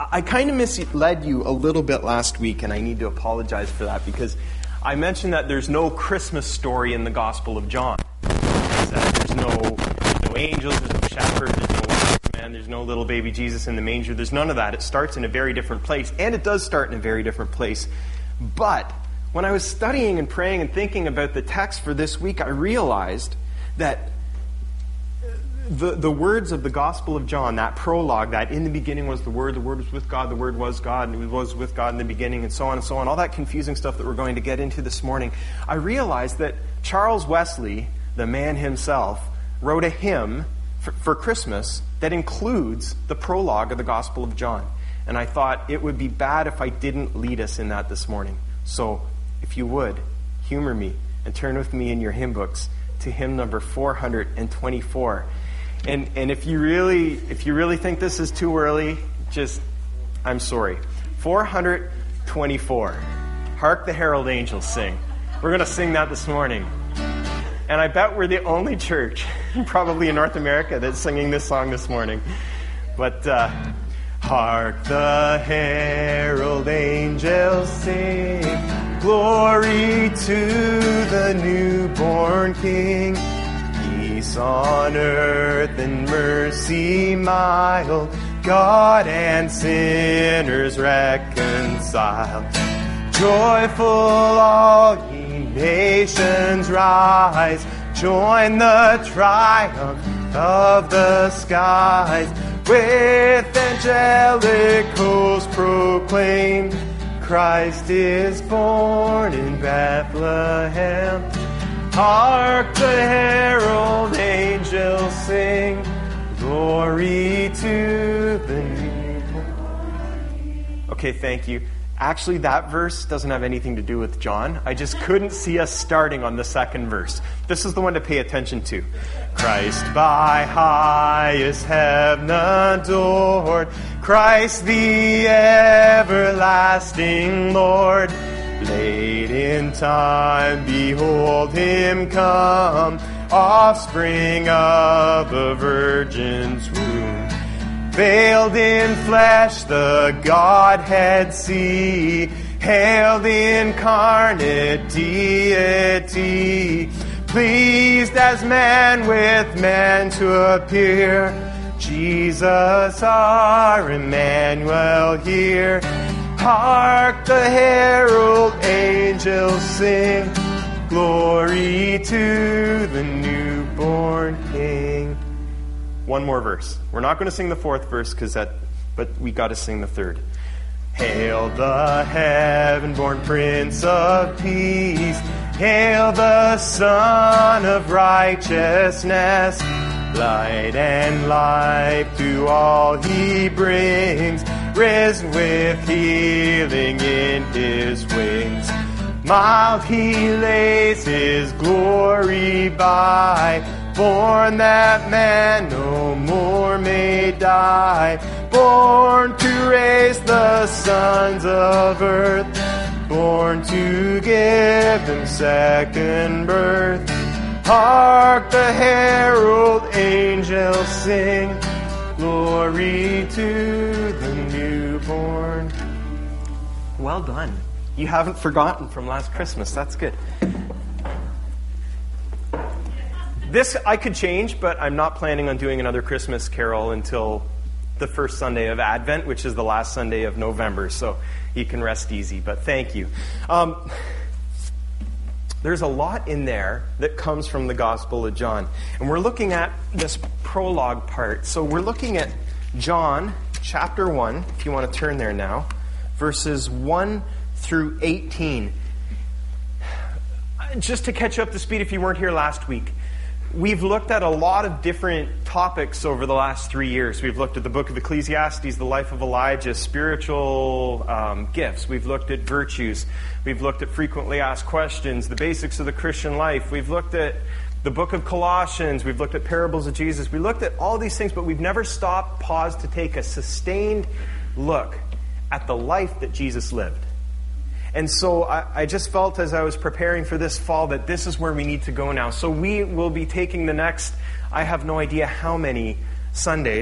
I kind of misled you a little bit last week, and I need to apologize for that, because I mentioned that there's no Christmas story in the Gospel of John. There's no angels, there's no shepherds, there's no wise man, there's no little baby Jesus in the manger. There's none of that. It starts in a very different place, and it does start in a very different place. But when I was studying and praying and thinking about the text for this week, I realized that the words of the Gospel of John, that prologue, that in the beginning was the Word was with God, the Word was God, and it was with God in the beginning, and so on, all that confusing stuff that we're going to get into this morning, I realized that Charles Wesley, the man himself, wrote a hymn for Christmas that includes the prologue of the Gospel of John. And I thought it would be bad if I didn't lead us in that this morning. So, if you would, humor me and turn with me in your hymn books to hymn number 424. And if you really think this is too early, I'm sorry. 424. Hark the Herald Angels Sing. We're going to sing that this morning. And I bet we're the only church, probably in North America, that's singing this song this morning. But hark the herald angels sing, glory to the newborn King. Peace on earth and mercy mild, God and sinners reconciled. Joyful all ye nations rise, join the triumph of the skies. With angelic hosts proclaim, Christ is born in Bethlehem. Hark the herald angels sing, glory to the newborn. Okay, thank you. Actually, that verse doesn't have anything to do with John. I just couldn't see us starting on the second verse. This is the one to pay attention to. Christ by highest heaven adored, Christ the everlasting Lord. Late in time, behold him come, offspring of a virgin's womb. Veiled in flesh, the Godhead see, hail the incarnate deity. Pleased as man with man to appear, Jesus our Emmanuel here. Hark the herald angels sing, glory to the newborn King. One more verse. We're not going to sing the fourth verse but we got to sing the third. Hail the heaven-born Prince of Peace. Hail the Son of Righteousness. Light and life to all he brings, risen with healing in his wings. Mild he lays his glory by, born that man no more may die. Born to raise the sons of earth, born to give them second birth. Hark the herald angels sing, glory to the newborn. Well done. You haven't forgotten from last Christmas. That's good. This I could change, but I'm not planning on doing another Christmas carol until the first Sunday of Advent, which is the last Sunday of November. So you can rest easy, but thank you. There's a lot in there that comes from the Gospel of John. And we're looking at this prologue part. So we're looking at John chapter 1, if you want to turn there now, verses 1 through 18. Just to catch you up to speed if you weren't here last week, we've looked at a lot of different topics over the last 3 years. We've looked at the book of Ecclesiastes, the life of Elijah, spiritual gifts. We've looked at virtues. We've looked at frequently asked questions, the basics of the Christian life. We've looked at the book of Colossians. We've looked at parables of Jesus. We looked at all these things, but we've never paused to take a sustained look at the life that Jesus lived. And so I just felt as I was preparing for this fall that this is where we need to go now. So we will be taking the next, I have no idea how many Sundays,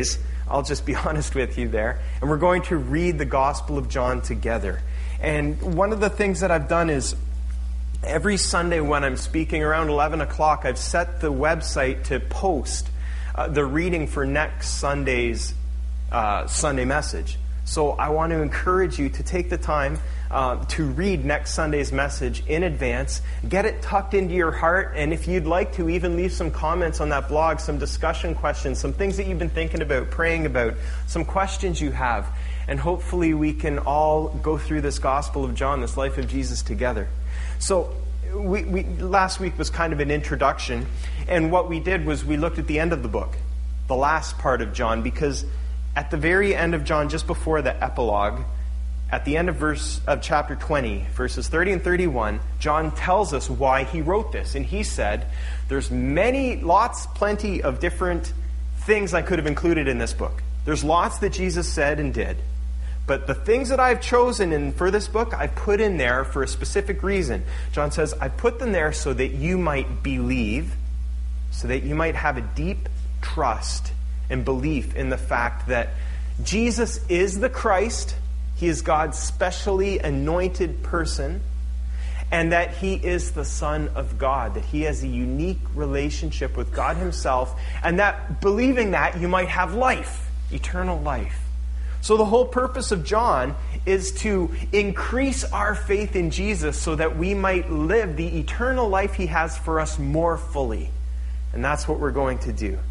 I'll just be honest with you there. And we're going to read the Gospel of John together. And one of the things that I've done is every Sunday when I'm speaking around 11 o'clock, I've set the website to post the reading for next Sunday's Sunday message. So I want to encourage you to take the time to read next Sunday's message in advance. Get it tucked into your heart. And if you'd like to, even leave some comments on that blog, some discussion questions, some things that you've been thinking about, praying about, some questions you have. And hopefully we can all go through this Gospel of John, this life of Jesus together. So we last week was kind of an introduction. And what we did was we looked at the end of the book, the last part of John, because at the very end of John, just before the epilogue, at the end of chapter 20, verses 30 and 31, John tells us why he wrote this. And he said, there's plenty of different things I could have included in this book. There's lots that Jesus said and did. But the things that I've chosen for this book, I put in there for a specific reason. John says, I put them there so that you might believe, so that you might have a deep trust and belief in the fact that Jesus is the Christ, He is God's specially anointed person, and that He is the Son of God, that He has a unique relationship with God Himself, and that believing that you might have life, eternal life. So the whole purpose of John is to increase our faith in Jesus so that we might live the eternal life He has for us more fully. And that's what we're going to do.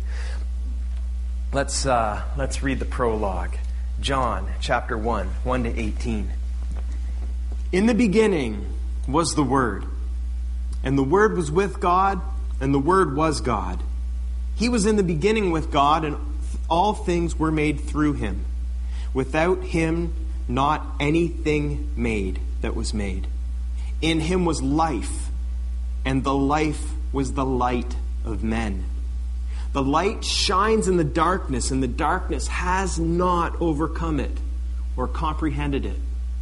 Let's read the prologue. John chapter 1 to 18. In the beginning was the Word, and the Word was with God, and the Word was God. He was in the beginning with God, and all things were made through Him. Without Him, not anything made that was made. In Him was life, and the life was the light of men. The light shines in the darkness, and the darkness has not overcome it or comprehended it.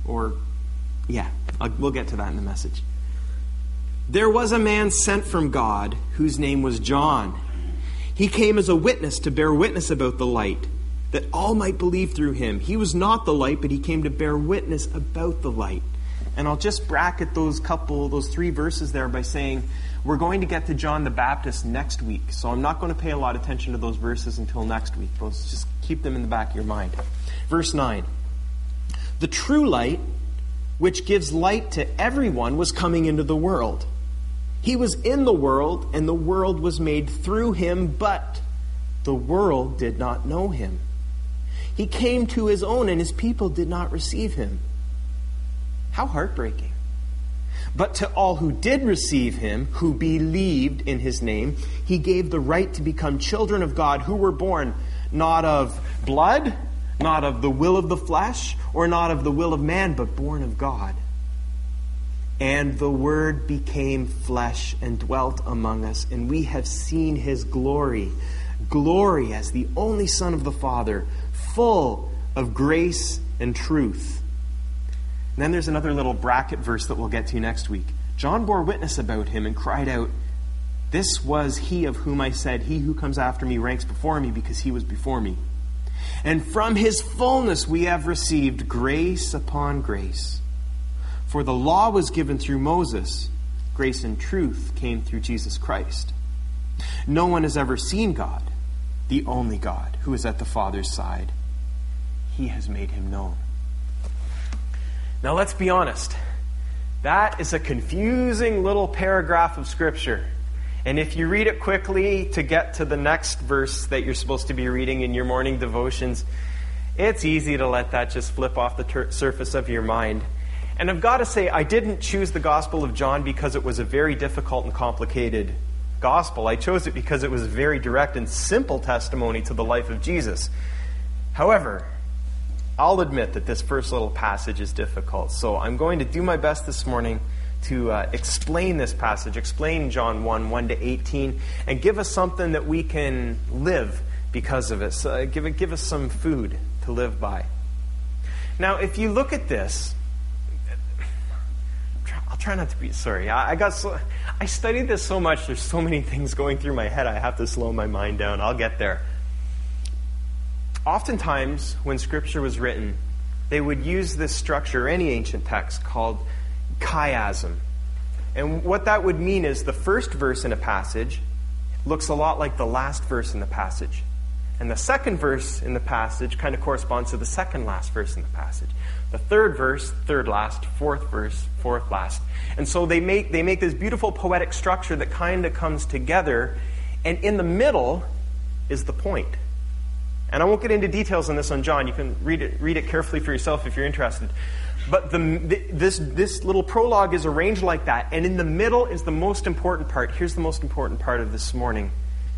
We'll get to that in the message. There was a man sent from God whose name was John. He came as a witness to bear witness about the light, that all might believe through him. He was not the light, but he came to bear witness about the light. And I'll just bracket those 3 verses there by saying we're going to get to John the Baptist next week. So I'm not going to pay a lot of attention to those verses until next week. But let's just keep them in the back of your mind. Verse 9. The true light, which gives light to everyone, was coming into the world. He was in the world, and the world was made through him, but the world did not know him. He came to his own, and his people did not receive him. How heartbreaking. But to all who did receive him, who believed in his name, he gave the right to become children of God, who were born not of blood, not of the will of the flesh, or not of the will of man, but born of God. And the Word became flesh and dwelt among us, and we have seen his glory, glory as the only Son of the Father, full of grace and truth. And then there's another little bracket verse that we'll get to next week. John bore witness about him and cried out, "This was he of whom I said, 'He who comes after me ranks before me, because he was before me.' And from his fullness we have received grace upon grace. For the law was given through Moses. Grace and truth came through Jesus Christ. No one has ever seen God, the only God, who is at the Father's side. He has made him known." Now let's be honest. That is a confusing little paragraph of Scripture. And if you read it quickly to get to the next verse that you're supposed to be reading in your morning devotions, it's easy to let that just flip off the surface of your mind. And I've got to say, I didn't choose the Gospel of John because it was a very difficult and complicated gospel. I chose it because it was a very direct and simple testimony to the life of Jesus. However, I'll admit that this first little passage is difficult. So I'm going to do my best this morning to explain this passage, explain John 1 to 18, and give us something that we can live because of it. So give us some food to live by. Now, if you look at this, I'll try not to be sorry. I studied this so much. There's so many things going through my head. I have to slow my mind down. I'll get there. oftentimes when Scripture was written, they would use this structure, any ancient text, called chiasm. And what that would mean is the first verse in a passage looks a lot like the last verse in the passage. And the second verse in the passage kind of corresponds to the second last verse in the passage. The third verse, third last, fourth verse, fourth last. And so they make this beautiful poetic structure that kind of comes together, and in the middle is the point. And I won't get into details on this on John. You can read it carefully for yourself if you're interested. But this little prologue is arranged like that, and in the middle is the most important part. Here's the most important part of this morning.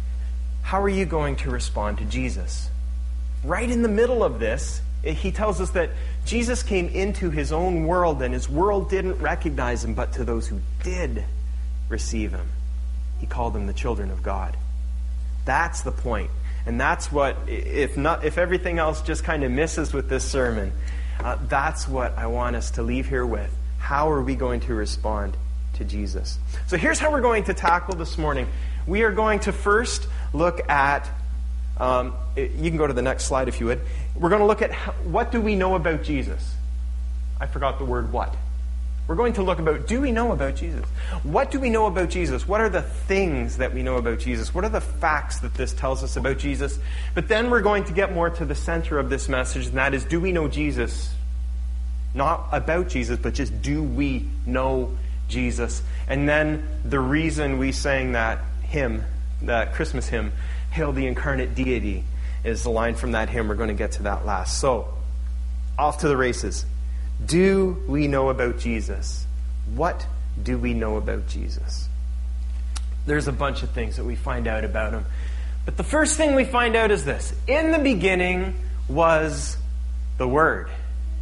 How are you going to respond to Jesus? Right in the middle of this, he tells us that Jesus came into his own world, and his world didn't recognize him, but to those who did receive him, he called them the children of God. That's the point. And that's what, if everything else just kind of misses with this sermon, that's what I want us to leave here with. How are we going to respond to Jesus? So here's how we're going to tackle this morning. We are going to first look at, you can go to the next slide if you would. We're going to look at what do we know about Jesus? I forgot the word what. We're going to look about, do we know about Jesus? What do we know about Jesus? What are the things that we know about Jesus? What are the facts that this tells us about Jesus? But then we're going to get more to the center of this message, and that is, do we know Jesus? Not about Jesus, but just do we know Jesus? And then the reason we sang that hymn, that Christmas hymn, Hail the Incarnate Deity, is the line from that hymn. We're going to get to that last. So, off to the races. Do we know about Jesus? What do we know about Jesus? There's a bunch of things that we find out about him. But the first thing we find out is this. In the beginning was the Word.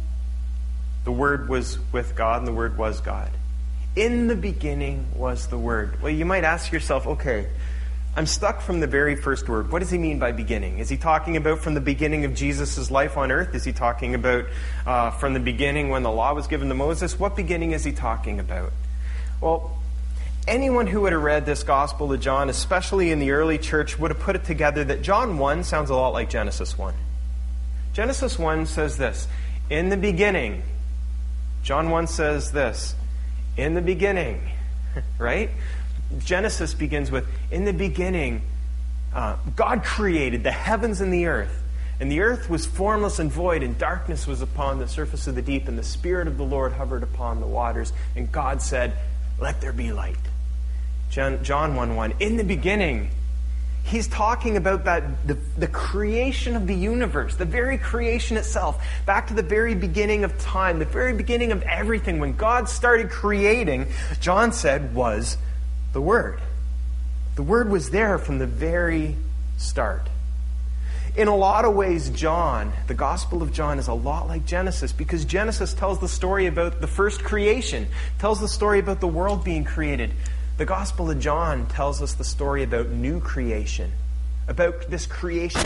The Word was with God, and the Word was God. In the beginning was the Word. Well, you might ask yourself, okay, I'm stuck from the very first word. What does he mean by beginning? Is he talking about from the beginning of Jesus' life on earth? Is he talking about from the beginning when the law was given to Moses? What beginning is he talking about? Well, anyone who would have read this Gospel of John, especially in the early church, would have put it together that John 1 sounds a lot like Genesis 1. Genesis 1 says this, in the beginning. John 1 says this, in the beginning, right? Genesis begins with, in the beginning, God created the heavens and the earth. And the earth was formless and void, and darkness was upon the surface of the deep, and the Spirit of the Lord hovered upon the waters. And God said, let there be light. John 1:1, in the beginning. He's talking about the creation of the universe, the very creation itself, back to the very beginning of time, the very beginning of everything. When God started creating, John said, was the Word. The Word was there from the very start. In a lot of ways, John, the Gospel of John, is a lot like Genesis, because Genesis tells the story about the first creation, tells the story about the world being created. The Gospel of John tells us the story about new creation, about this creation.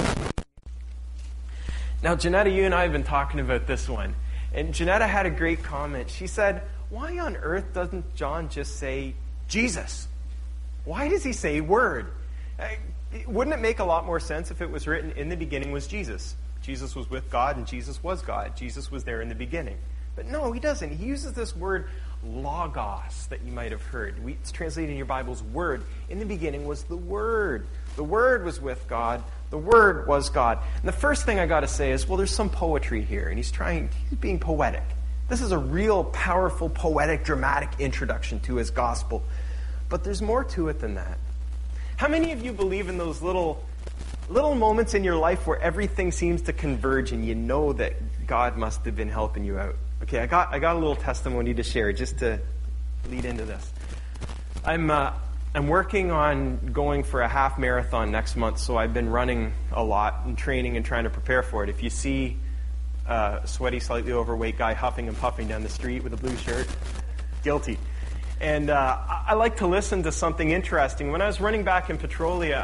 Now, Janetta, you and I have been talking about this one, and Janetta had a great comment. She said, why on earth doesn't John just say Jesus? Why does he say Word? Wouldn't it make a lot more sense if it was written, in the beginning was Jesus? Jesus was with God and Jesus was God. Jesus was there in the beginning. But no, he doesn't. He uses this word logos that you might have heard. It's translated in your Bible's Word. In the beginning was the Word. The Word was with God. The Word was God. And the first thing I got to say is, well, there's some poetry here, and he's being poetic. This is a real powerful, poetic, dramatic introduction to his gospel. But there's more to it than that. How many of you believe in those little moments in your life where everything seems to converge and you know that God must have been helping you out? Okay, I got a little testimony to share just to lead into this. I'm working on going for a half marathon next month, so I've been running a lot and training and trying to prepare for it. If you see a sweaty, slightly overweight guy huffing and puffing down the street with a blue shirt, guilty. And I like to listen to something interesting. When I was running back in Petrolia,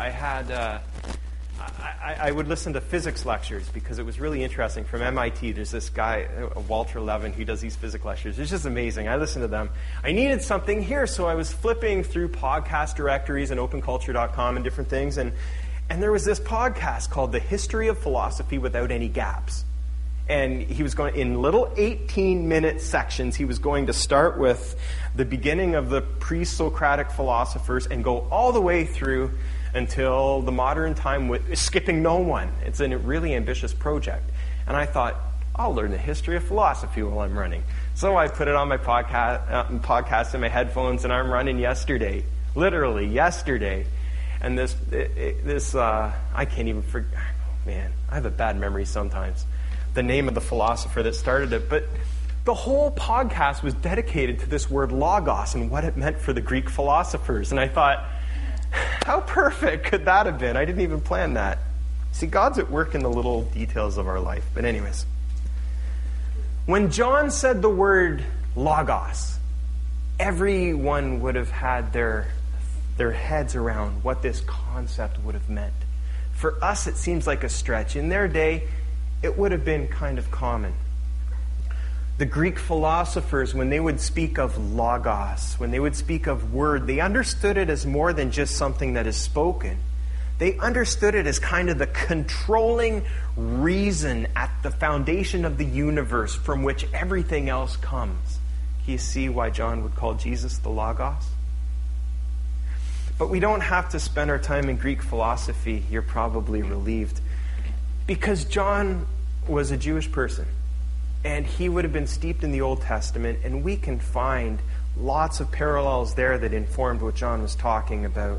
I would listen to physics lectures because it was really interesting. From MIT, there's this guy, Walter Levin, who does these physics lectures. It's just amazing. I listened to them. I needed something here, so I was flipping through podcast directories and openculture.com and different things. And And there was this podcast called The History of Philosophy Without Any Gaps. And he was going, in little 18-minute sections, he was going to start with the beginning of the pre-Socratic philosophers and go all the way through until the modern time, skipping no one. It's a really ambitious project. And I thought, I'll learn the history of philosophy while I'm running. So I put it on my podcast in my headphones, and I'm running yesterday. Literally, yesterday. And this I can't even forget. Oh, man, I have a bad memory sometimes. The name of the philosopher that started it. But the whole podcast was dedicated to this word logos and what it meant for the Greek philosophers. And I thought, how perfect could that have been? I didn't even plan that. See, God's at work in the little details of our life. But anyways, when John said the word logos, everyone would have had their heads around what this concept would have meant. For us, it seems like a stretch. In their day, it would have been kind of common. The Greek philosophers, when they would speak of logos, when they would speak of word, they understood it as more than just something that is spoken. They understood it as kind of the controlling reason at the foundation of the universe from which everything else comes. Can you see why John would call Jesus the Logos? But we don't have to spend our time in Greek philosophy. You're probably relieved. Because John was a Jewish person. And he would have been steeped in the Old Testament. And we can find lots of parallels there that informed what John was talking about.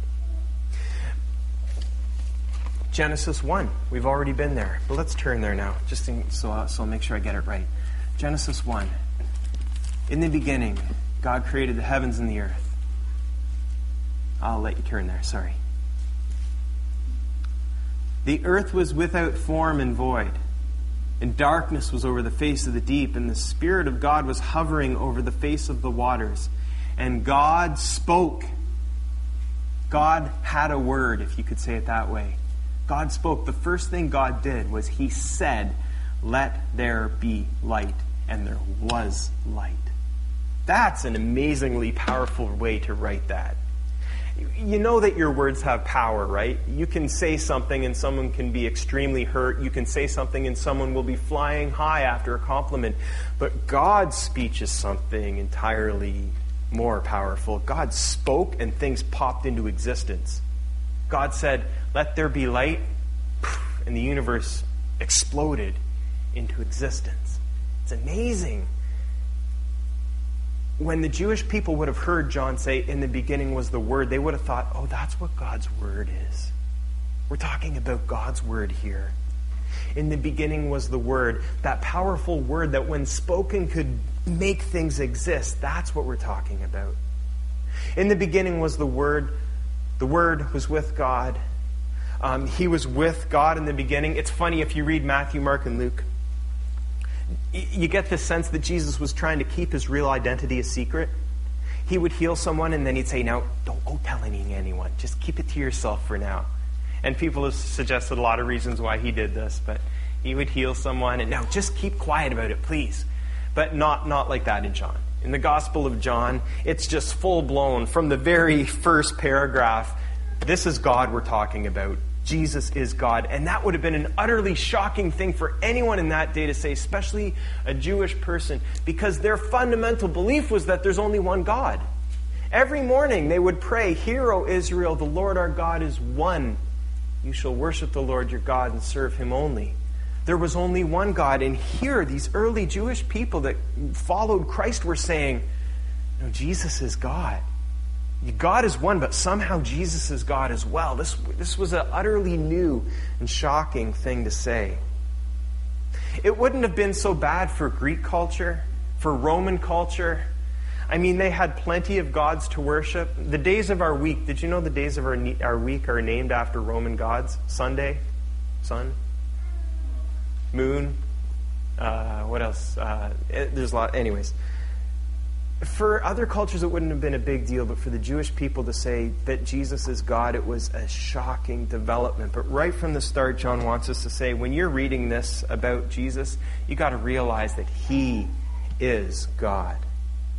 Genesis 1. We've already been there. But let's turn there now, so I'll make sure I get it right. Genesis 1. In the beginning, God created the heavens and the earth. I'll let you turn there, sorry. The earth was without form and void, and darkness was over the face of the deep, and the Spirit of God was hovering over the face of the waters. And God spoke. God had a word, if you could say it that way. God spoke. The first thing God did was He said, "Let there be light," and there was light. That's an amazingly powerful way to write that. You know that your words have power, right? You can say something and someone can be extremely hurt. You can say something and someone will be flying high after a compliment. But God's speech is something entirely more powerful. God spoke and things popped into existence. God said, "Let there be light," and the universe exploded into existence. It's amazing. When the Jewish people would have heard John say, "In the beginning was the Word," they would have thought, oh, that's what God's Word is. We're talking about God's Word here. In the beginning was the Word, that powerful Word that when spoken could make things exist. That's what we're talking about. In the beginning was the Word. The Word was with God. He was with God in the beginning. It's funny, if you read Matthew, Mark, and Luke, you get the sense that Jesus was trying to keep his real identity a secret. He would heal someone and then he'd say, "Now, don't go telling anyone. Just keep it to yourself for now." And people have suggested a lot of reasons why he did this, but he would heal someone and, "Now, just keep quiet about it, please." But not like that in John. In the Gospel of John, it's just full-blown. From the very first paragraph, this is God we're talking about. Jesus is God. And that would have been an utterly shocking thing for anyone in that day to say, especially a Jewish person, because their fundamental belief was that there's only one God. Every morning they would pray, "Hear, O Israel, the Lord our God is one. You shall worship the Lord your God and serve him only." There was only one God. And here, these early Jewish people that followed Christ were saying, no, Jesus is God. God is one, but somehow Jesus is God as well. This was an utterly new and shocking thing to say. It wouldn't have been so bad for Greek culture, for Roman culture. I mean, they had plenty of gods to worship. The days of our week, did you know the days of our week are named after Roman gods? Sunday, sun, moon, what else? There's a lot. Anyways. For other cultures, it wouldn't have been a big deal, but for the Jewish people to say that Jesus is God, it was a shocking development. But right from the start, John wants us to say, when you're reading this about Jesus, you got to realize that He is God.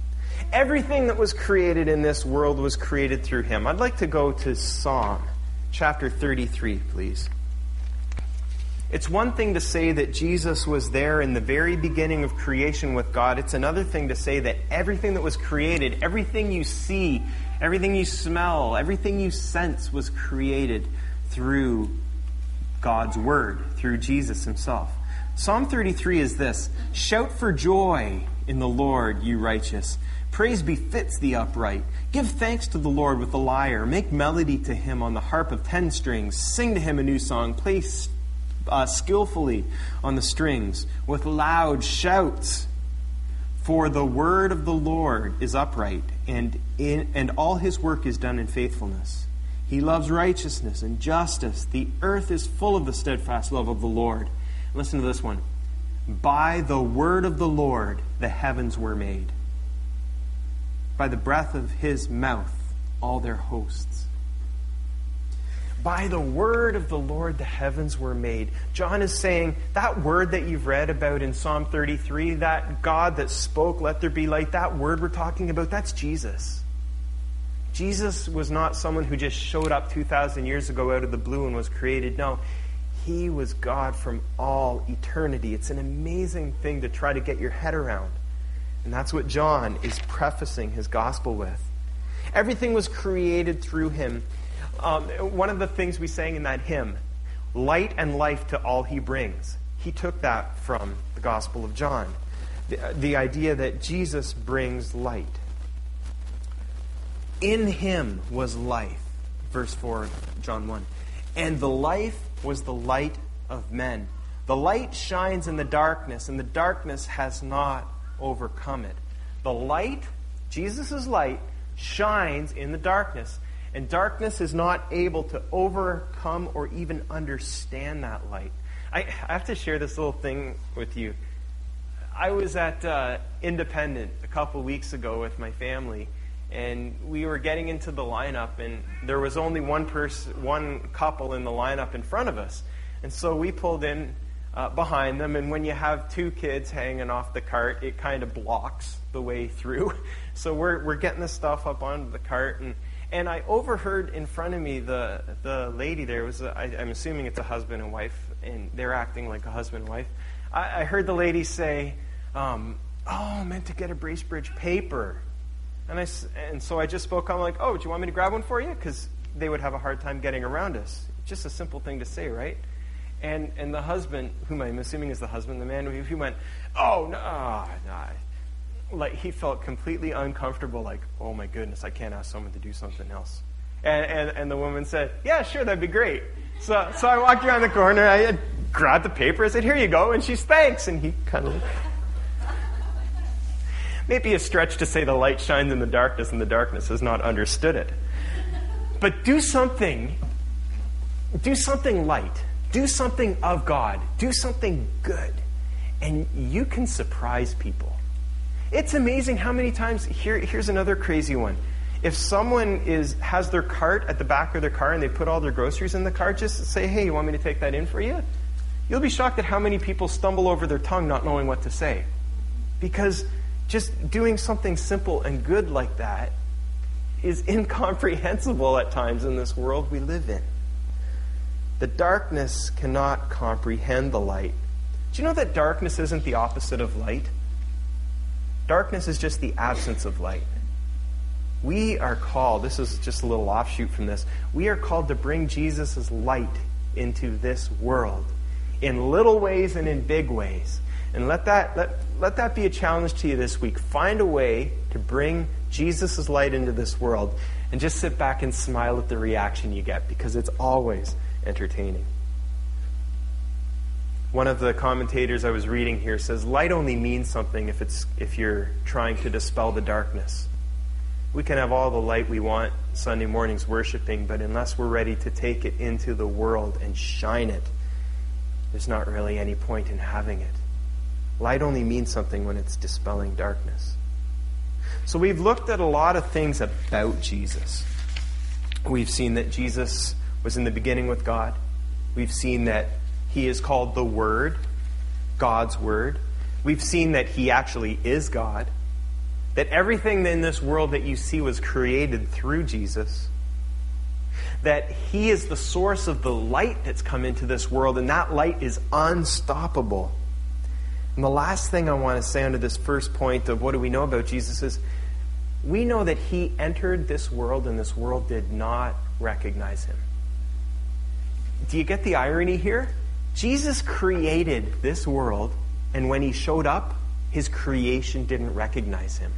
Everything that was created in this world was created through Him. I'd like to go to Psalm chapter 33, please. It's one thing to say that Jesus was there in the very beginning of creation with God. It's another thing to say that everything that was created, everything you see, everything you smell, everything you sense was created through God's Word, through Jesus himself. Psalm 33 is this: "Shout for joy in the Lord, you righteous. Praise befits the upright. Give thanks to the Lord with the lyre. Make melody to him on the harp of 10 strings. Sing to him a new song. Play skillfully on the strings with loud shouts. For the word of the Lord is upright, and all his work is done in faithfulness. He loves righteousness and justice. The earth is full of the steadfast love of the Lord." Listen to this one. "By the word of the Lord the heavens were made. By the breath of his mouth all their hosts." By the word of the Lord the heavens were made. John is saying that word that you've read about in Psalm 33, that God that spoke, "Let there be light," that word we're talking about, that's Jesus. Jesus was not someone who just showed up 2,000 years ago out of the blue and was created. No, he was God from all eternity. It's an amazing thing to try to get your head around. And that's what John is prefacing his gospel with. Everything was created through him. One of the things we sang in that hymn, "Light and life to all he brings," he took that from the Gospel of John. The idea that Jesus brings light. "In him was life," verse 4 of John 1. "And the life was the light of men. The light shines in the darkness, and the darkness has not overcome it." The light, Jesus' light, shines in the darkness. And darkness is not able to overcome or even understand that light. I have to share this little thing with you. I was at Independent a couple weeks ago with my family, and we were getting into the lineup, and there was only one couple in the lineup in front of us. And so we pulled in behind them, and when you have 2 kids hanging off the cart, it kind of blocks the way through. So we're getting the stuff up onto the cart, and I overheard in front of me the lady there. I'm assuming it's a husband and wife, and they're acting like a husband and wife. I heard the lady say, I meant to get a Bracebridge paper. And so I just spoke up, like, "Oh, do you want me to grab one for you?" Because they would have a hard time getting around us. Just a simple thing to say, right? And the husband, whom I'm assuming is the husband, the man, he went, "Oh, no." Like, he felt completely uncomfortable, like, "Oh my goodness, I can't ask someone to do something else." And the woman said, "Yeah, sure, that'd be great." So I walked around the corner, I grabbed the paper, I said, "Here you go," and she's, "Thanks," and he kind of... Maybe a stretch to say the light shines in the darkness and the darkness has not understood it. But do something light. Do something of God. Do something good. And you can surprise people. It's amazing how many times... Here's another crazy one. If someone has their cart at the back of their car and they put all their groceries in the cart, just say, "Hey, you want me to take that in for you?" You'll be shocked at how many people stumble over their tongue not knowing what to say. Because just doing something simple and good like that is incomprehensible at times in this world we live in. The darkness cannot comprehend the light. Do you know that darkness isn't the opposite of light? Darkness is just the absence of light. We are called, this is just a little offshoot from this, we are called to bring Jesus' light into this world in little ways and in big ways. And let that be a challenge to you this week. Find a way to bring Jesus' light into this world and just sit back and smile at the reaction you get, because it's always entertaining. One of the commentators I was reading here says, light only means something if you're trying to dispel the darkness. We can have all the light we want Sunday mornings worshiping, but unless we're ready to take it into the world and shine it, there's not really any point in having it. Light only means something when it's dispelling darkness. So we've looked at a lot of things about Jesus. We've seen that Jesus was in the beginning with God. We've seen that he is called the Word, God's Word. We've seen that he actually is God. That everything in this world that you see was created through Jesus. that he is the source of the light that's come into this world, and that light is unstoppable. And the last thing I want to say under this first point of what do we know about Jesus is we know that he entered this world and this world did not recognize him. Do you get the irony here? Jesus created this world, and when he showed up, his creation didn't recognize him.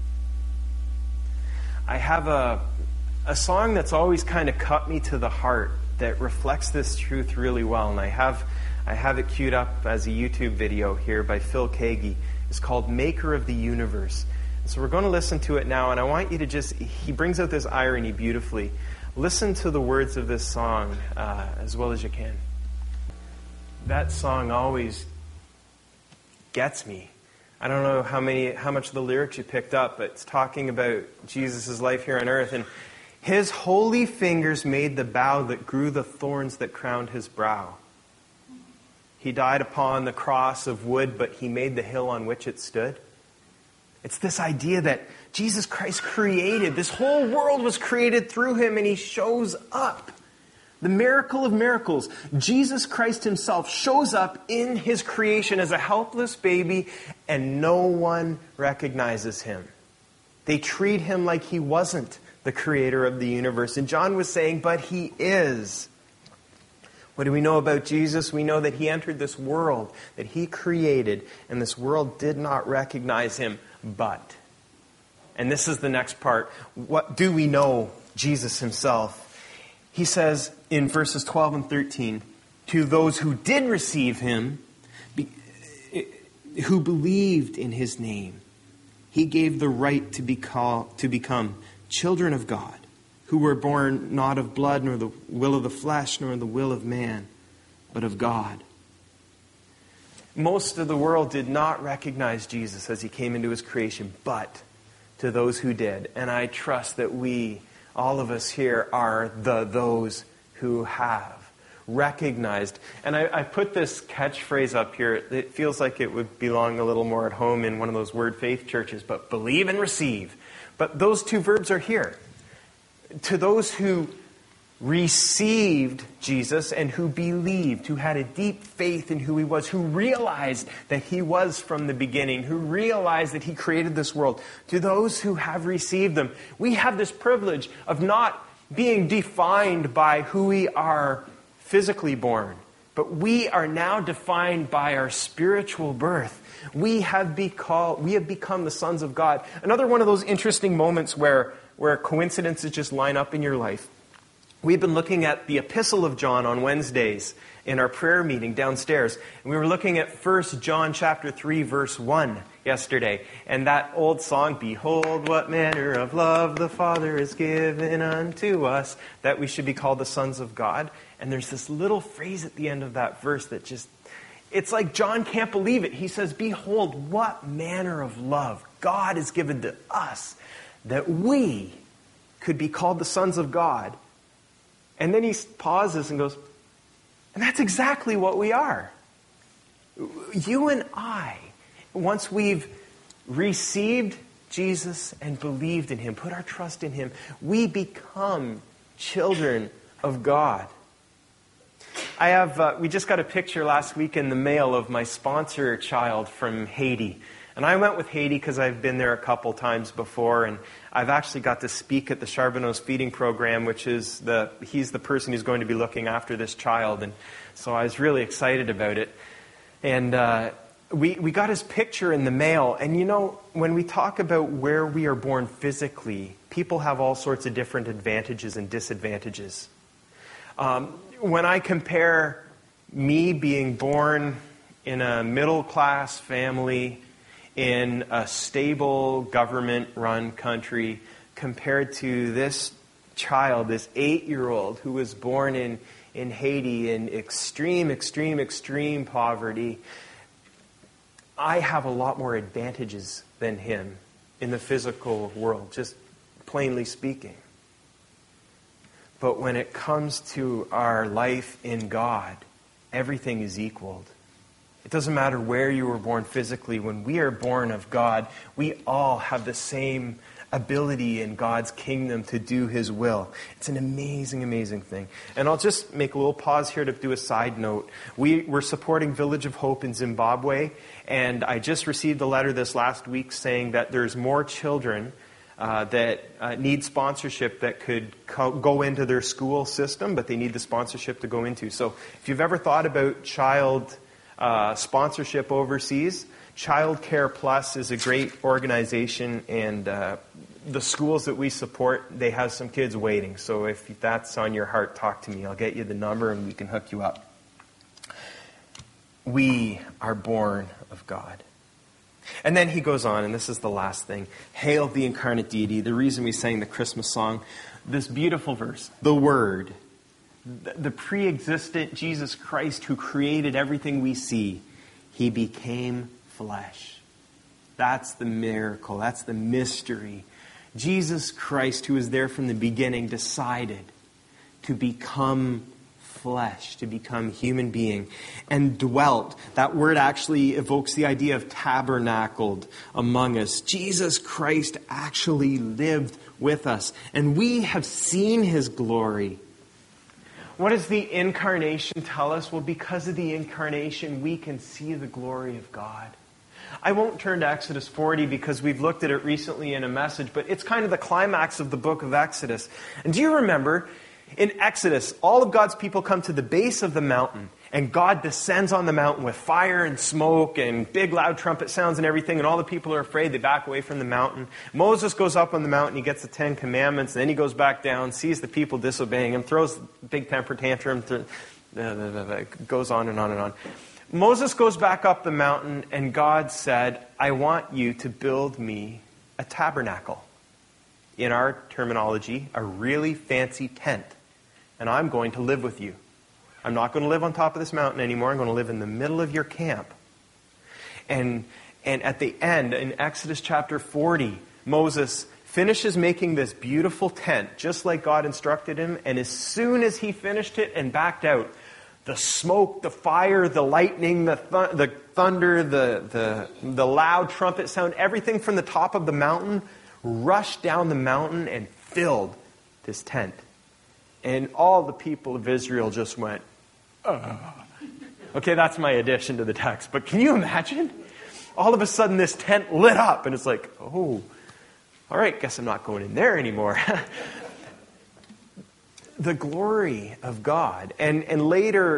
I have a song that's always kind of cut me to the heart that reflects this truth really well, and I have it queued up as a YouTube video here by Phil Keaggy. It's called Maker of the Universe. And so we're going to listen to it now, and I want you to he brings out this irony beautifully. Listen to the words of this song as well as you can. That song always gets me. I don't know how much of the lyrics you picked up, but it's talking about Jesus' life here on earth. And his holy fingers made the bough that grew the thorns that crowned his brow. He died upon the cross of wood, but he made the hill on which it stood. It's this idea that Jesus Christ created, this whole world was created through him, and he shows up. The miracle of miracles, Jesus Christ himself shows up in his creation as a helpless baby, and no one recognizes him. They treat him like he wasn't the creator of the universe. And John was saying, but he is. What do we know about Jesus? We know that he entered this world that he created, and this world did not recognize him, but. And this is the next part. What do we know Jesus himself? He says in verses 12 and 13, to those who did receive him, who believed in his name, he gave the right to become children of God, who were born not of blood, nor the will of the flesh, nor the will of man, but of God. Most of the world did not recognize Jesus as he came into his creation, but to those who did. And I trust that we, all of us here, are those who have recognized. And I put this catchphrase up here. It feels like it would belong a little more at home in one of those word faith churches, but believe and receive. But those two verbs are here. To those who received Jesus and who believed, who had a deep faith in who he was, who realized that he was from the beginning, who realized that he created this world, to those who have received them, we have this privilege of not being defined by who we are physically born, but we are now defined by our spiritual birth. We have become the sons of God. Another one of those interesting moments where coincidences just line up in your life. We've been looking at the Epistle of John on Wednesdays in our prayer meeting downstairs. And we were looking at 1 John chapter 3, verse 1 yesterday. And that old song, Behold what manner of love the Father has given unto us, that we should be called the sons of God. And there's this little phrase at the end of that verse that just, it's like John can't believe it. He says, behold, what manner of love God has given to us, that we could be called the sons of God. And then he pauses and goes, and that's exactly what we are. You and I, once we've received Jesus and believed in him, put our trust in him, we become children of God. We just got a picture last week in the mail of my sponsor child from Haiti. And I went with Haiti because I've been there a couple times before, and I've actually got to speak at the Charbonneau's feeding program, which is he's the person who's going to be looking after this child. And so I was really excited about it. And we got his picture in the mail. And you know, when we talk about where we are born physically, people have all sorts of different advantages and disadvantages. When I compare me being born in a middle-class family in a stable government-run country compared to this child, this 8-year-old who was born in Haiti in extreme poverty, I have a lot more advantages than him in the physical world, just plainly speaking. But when it comes to our life in God, everything is equaled. It doesn't matter where you were born physically. When we are born of God, we all have the same ability in God's kingdom to do His will. It's an amazing, amazing thing. And I'll just make a little pause here to do a side note. We're supporting Village of Hope in Zimbabwe, and I just received a letter this last week saying that there's more children that need sponsorship that could go into their school system, but they need the sponsorship to go into. So if you've ever thought about child sponsorship overseas, Child Care Plus is a great organization, and the schools that we support, they have some kids waiting. So if that's on your heart, talk to me. I'll get you the number and we can hook you up. We are born of God. And then he goes on, and this is the last thing. Hail the incarnate deity. The reason we sang the Christmas song, this beautiful verse, the Word, the pre-existent Jesus Christ who created everything we see, He became flesh. That's the miracle. That's the mystery. Jesus Christ, who was there from the beginning, decided to become flesh, to become human being, and dwelt. That word actually evokes the idea of tabernacled among us. Jesus Christ actually lived with us, and we have seen His glory. What does the incarnation tell us? Well, because of the incarnation, we can see the glory of God. I won't turn to Exodus 40 because we've looked at it recently in a message, but it's kind of the climax of the book of Exodus. And do you remember, in Exodus, all of God's people come to the base of the mountain, and God descends on the mountain with fire and smoke and big loud trumpet sounds and everything, and all the people are afraid. They back away from the mountain. Moses goes up on the mountain, he gets the 10 Commandments, and then he goes back down, sees the people disobeying him, throws a big temper tantrum, goes on and on and on. Moses goes back up the mountain, and God said, I want you to build me a tabernacle. In our terminology, a really fancy tent. And I'm going to live with you. I'm not going to live on top of this mountain anymore. I'm going to live in the middle of your camp. And at the end, in Exodus chapter 40, Moses finishes making this beautiful tent, just like God instructed him. And as soon as he finished it and backed out, the smoke, the fire, the lightning, the thunder, the loud trumpet sound, everything from the top of the mountain rushed down the mountain and filled this tent. And all the people of Israel just went, oh. Okay, that's my addition to the text. But can you imagine? All of a sudden this tent lit up, and it's like, oh, all right, guess I'm not going in there anymore. The glory of God. And later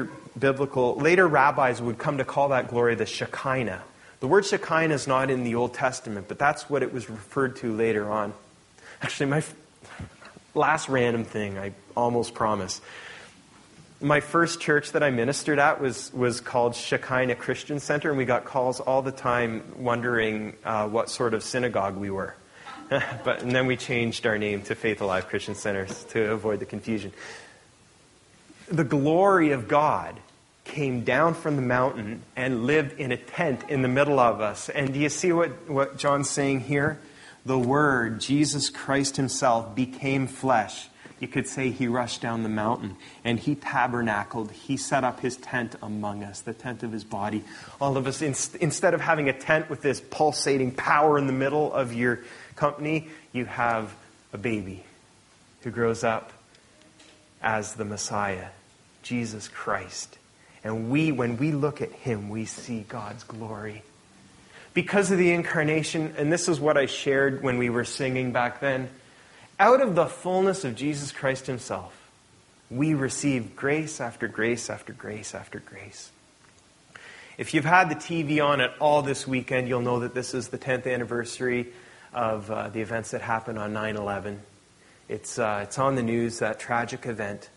rabbis would come to call that glory the Shekinah. The word Shekinah is not in the Old Testament, but that's what it was referred to later on. Actually, my last random thing, I almost promise. My first church that I ministered at was called Shekinah Christian Center, and we got calls all the time wondering what sort of synagogue we were. And then we changed our name to Faith Alive Christian Center to avoid the confusion. The glory of God came down from the mountain and lived in a tent in the middle of us. And do you see what John's saying here? The Word, Jesus Christ Himself, became flesh. You could say He rushed down the mountain and He tabernacled. He set up His tent among us, the tent of His body. All of us, instead of having a tent with this pulsating power in the middle of your company, you have a baby who grows up as the Messiah, Jesus Christ. And when we look at Him, we see God's glory. Because of the incarnation, and this is what I shared when we were singing back then, out of the fullness of Jesus Christ Himself, we receive grace after grace after grace after grace. If you've had the TV on at all this weekend, you'll know that this is the 10th anniversary of the events that happened on 9/11. It's on the news, that tragic event.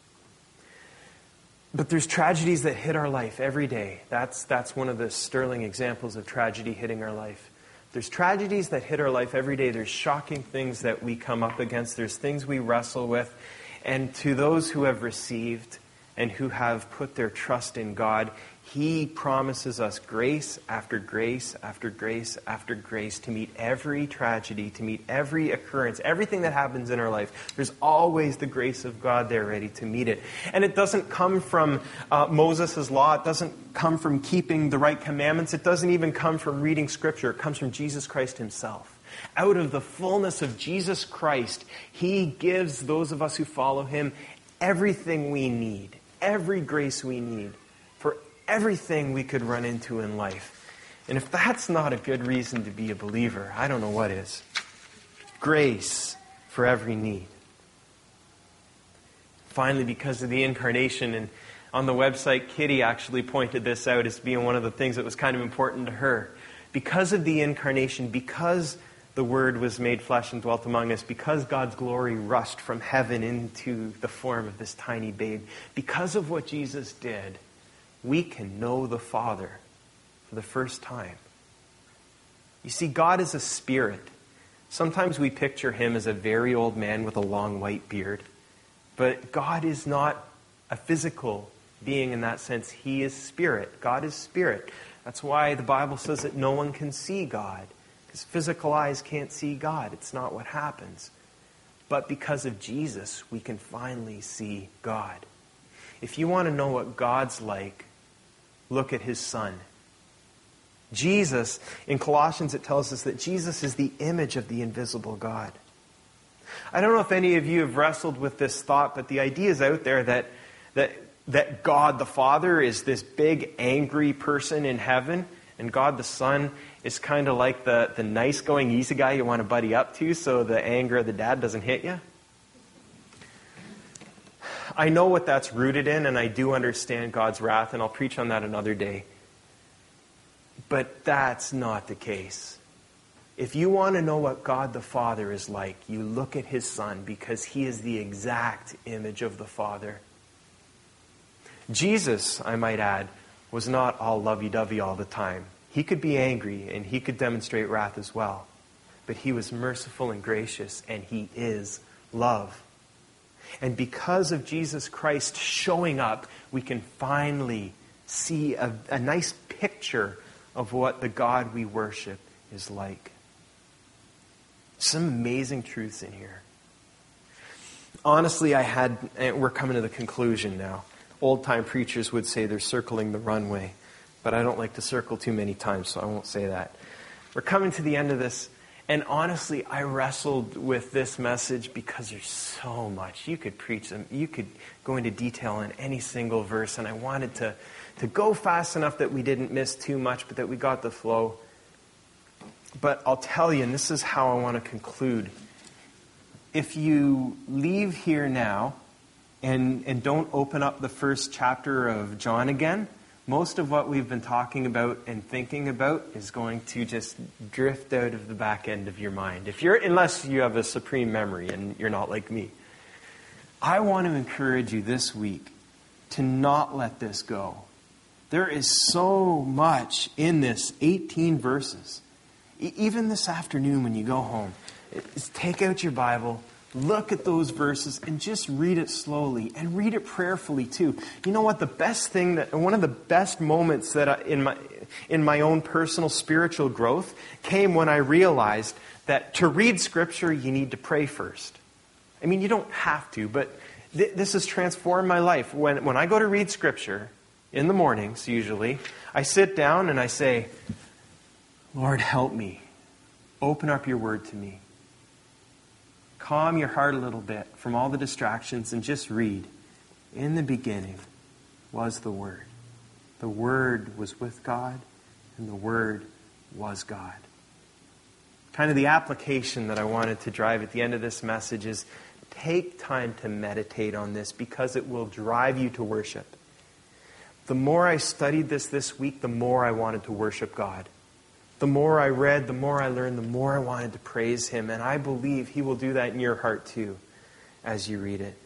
But there's tragedies that hit our life every day. That's one of the sterling examples of tragedy hitting our life. There's tragedies that hit our life every day. There's shocking things that we come up against. There's things we wrestle with. And to those who have received and who have put their trust in God, He promises us grace after grace after grace after grace to meet every tragedy, to meet every occurrence, everything that happens in our life. There's always the grace of God there ready to meet it. And it doesn't come from Moses' law. It doesn't come from keeping the right commandments. It doesn't even come from reading Scripture. It comes from Jesus Christ Himself. Out of the fullness of Jesus Christ, he gives those of us who follow him everything we need, every grace we need for everything we could run into in life. And if that's not a good reason to be a believer, I don't know what is. Grace for every need. Finally, because of the incarnation, and on the website, Kitty actually pointed this out as being one of the things that was kind of important to her. Because of the incarnation, because the Word was made flesh and dwelt among us, because God's glory rushed from heaven into the form of this tiny babe, because of what Jesus did, we can know the Father for the first time. You see, God is a spirit. Sometimes we picture him as a very old man with a long white beard. But God is not a physical being in that sense. He is spirit. God is spirit. That's why the Bible says that no one can see God. Because physical eyes can't see God. It's not what happens. But because of Jesus, we can finally see God. If you want to know what God's like, look at his Son. Jesus, in Colossians it tells us that Jesus is the image of the invisible God. I don't know if any of you have wrestled with this thought, but the idea is out there that God the Father is this big angry person in heaven, and God the Son is kind of like the nice going easy guy you want to buddy up to so the anger of the dad doesn't hit you. I know what that's rooted in, and I do understand God's wrath, and I'll preach on that another day. But that's not the case. If you want to know what God the Father is like, you look at his Son, because he is the exact image of the Father. Jesus, I might add, was not all lovey-dovey all the time. He could be angry and he could demonstrate wrath as well. But he was merciful and gracious, and he is love. And because of Jesus Christ showing up, we can finally see a nice picture of what the God we worship is like. Some amazing truths in here. Honestly, we're coming to the conclusion now. Old-time preachers would say they're circling the runway, but I don't like to circle too many times, so I won't say that. We're coming to the end of this, and honestly, I wrestled with this message because there's so much. You could preach them. You could go into detail on any single verse, and I wanted to go fast enough that we didn't miss too much, but that we got the flow. But I'll tell you, and this is how I want to conclude. If you leave here now and don't open up the first chapter of John again, most of what we've been talking about and thinking about is going to just drift out of the back end of your mind. Unless you have a supreme memory and you're not like me. I want to encourage you this week to not let this go. There is so much in this 18 verses. Even this afternoon when you go home, take out your Bible, look at those verses, and just read it slowly and read it prayerfully too. You know what? One of the best moments that in my own personal spiritual growth came when I realized that to read Scripture, you need to pray first. I mean, you don't have to, but this has transformed my life. When I go to read Scripture, in the mornings usually, I sit down and I say, Lord, help me. Open up your word to me. Calm your heart a little bit from all the distractions and just read. In the beginning was the Word. The Word was with God, and the Word was God. Kind of the application that I wanted to drive at the end of this message is take time to meditate on this, because it will drive you to worship. The more I studied this week, the more I wanted to worship God. The more I read, the more I learned, the more I wanted to praise him. And I believe he will do that in your heart too as you read it.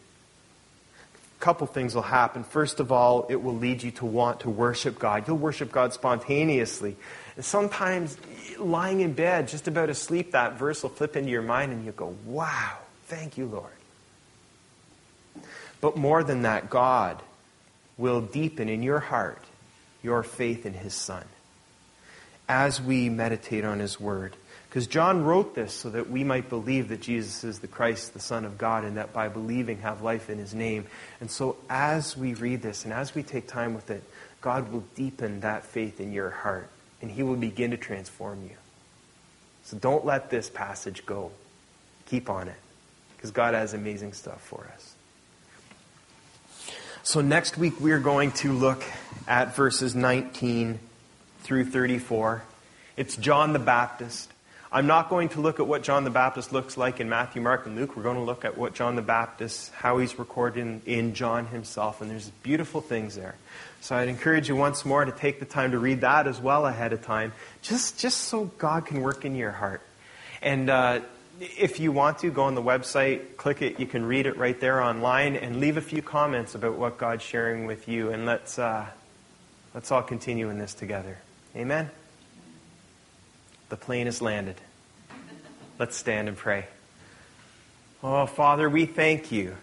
A couple things will happen. First of all, it will lead you to want to worship God. You'll worship God spontaneously. And sometimes lying in bed, just about asleep, that verse will flip into your mind and you'll go, wow, thank you, Lord. But more than that, God will deepen in your heart your faith in his Son as we meditate on his word. Because John wrote this so that we might believe that Jesus is the Christ, the Son of God, and that by believing have life in his name. And so as we read this and as we take time with it, God will deepen that faith in your heart, and he will begin to transform you. So don't let this passage go. Keep on it, because God has amazing stuff for us. So next week we're going to look at verses 19 through 34. It's John the Baptist. I'm not going to look at what John the Baptist looks like in Matthew, Mark, and Luke. We're going to look at what John the Baptist, how he's recorded in John himself, and there's beautiful things there. So I'd encourage you once more to take the time to read that as well ahead of time, just so God can work in your heart. And if you want to, go on the website, click it, you can read it right there online, and leave a few comments about what God's sharing with you, and let's all continue in this together. Amen? The plane has landed. Let's stand and pray. Oh, Father, we thank you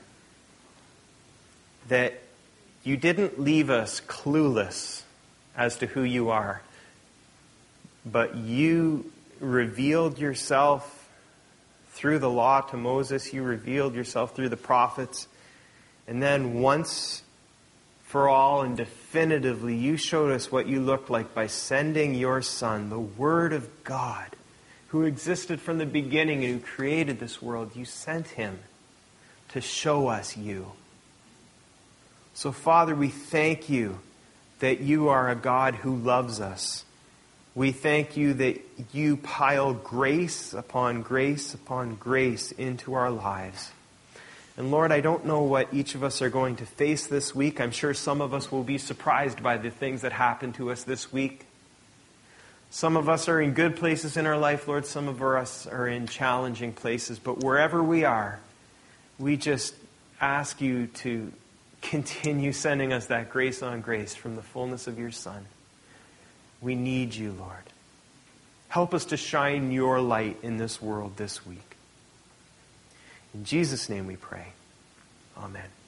that you didn't leave us clueless as to who you are, but you revealed yourself through the law to Moses. You revealed yourself through the prophets. And then once for all and definitively, you showed us what you looked like by sending your Son, the Word of God, who existed from the beginning and who created this world. You sent him to show us you. So, Father, we thank you that you are a God who loves us. We thank you that you pile grace upon grace upon grace into our lives. And Lord, I don't know what each of us are going to face this week. I'm sure some of us will be surprised by the things that happen to us this week. Some of us are in good places in our life, Lord. Some of us are in challenging places. But wherever we are, we just ask you to continue sending us that grace on grace from the fullness of your Son. We need you, Lord. Help us to shine your light in this world this week. In Jesus' name we pray. Amen.